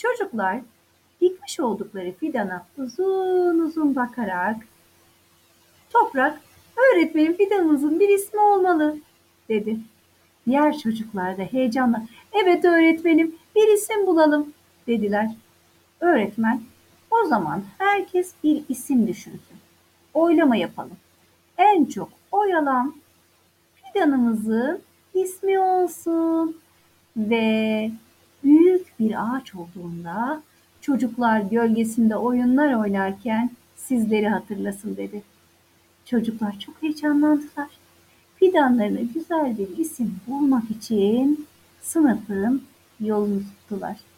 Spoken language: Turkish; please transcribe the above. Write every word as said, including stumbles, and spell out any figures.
Çocuklar dikmiş oldukları fidana uzun uzun bakarak "Toprak, öğretmenim fidanımızın bir ismi olmalı," dedi. Diğer çocuklar da heyecanla "Evet öğretmenim, bir isim bulalım," dediler. Öğretmen, "O zaman herkes bir isim düşünsün. Oylama yapalım. En çok oy alan fidanımızın ismi olsun ve büyük bir ağaç olduğunda çocuklar gölgesinde oyunlar oynarken sizleri hatırlasın," dedi. Çocuklar çok heyecanlandılar. Fidanlarına güzel bir isim bulmak için sınıfın yolunu tuttular.